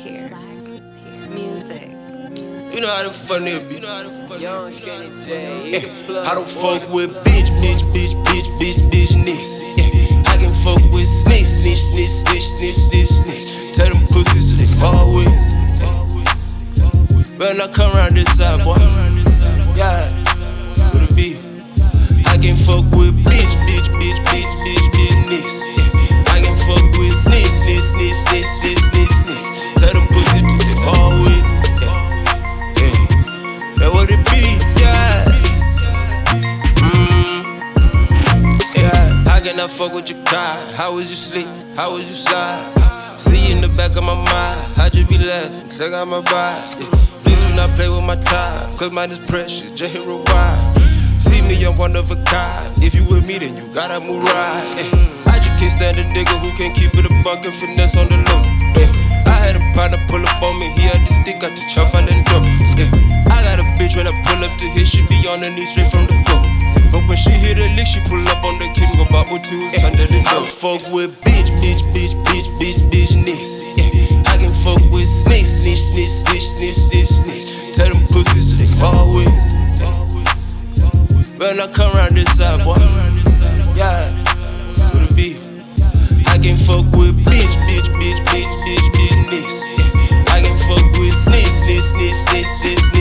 Tears. Music. You know how the fuck nigga be. Young Shanny J, I don't fuck with bitch niggas. I can fuck with snitch. Tell them pussies they fall with. Better not come around this side, boy. Yeah, what it be? I can fuck with bitch niggas. I can fuck with snitch. Tell them pussies they fall with. That what it be, yeah. Yeah, how can I fuck with your car? How was you sleep? How was you slide? See you in the back of my mind. How'd you be laughing? Check out my body. Please do not play with my time, cause mine is precious, just hit rewind. See me, I'm one of a kind. If you with me, then you gotta move right. I just can't stand a nigga who can't keep it a buck and finesse on the low. I had a partner pull up on me, he had the stick out the chop, I let him go. I got a bitch when I pull up to hit, she be on her knees straight from the go. But when she hit a lick, she pull up on the kid and go bobble to his under the door. I fuck with bitch niggas. I can fuck with snitch. Tell them pussies they fall with. Better not come around this side, boy. Yeah, what it be? I can fuck with bitch niggas. I can fuck with snitch.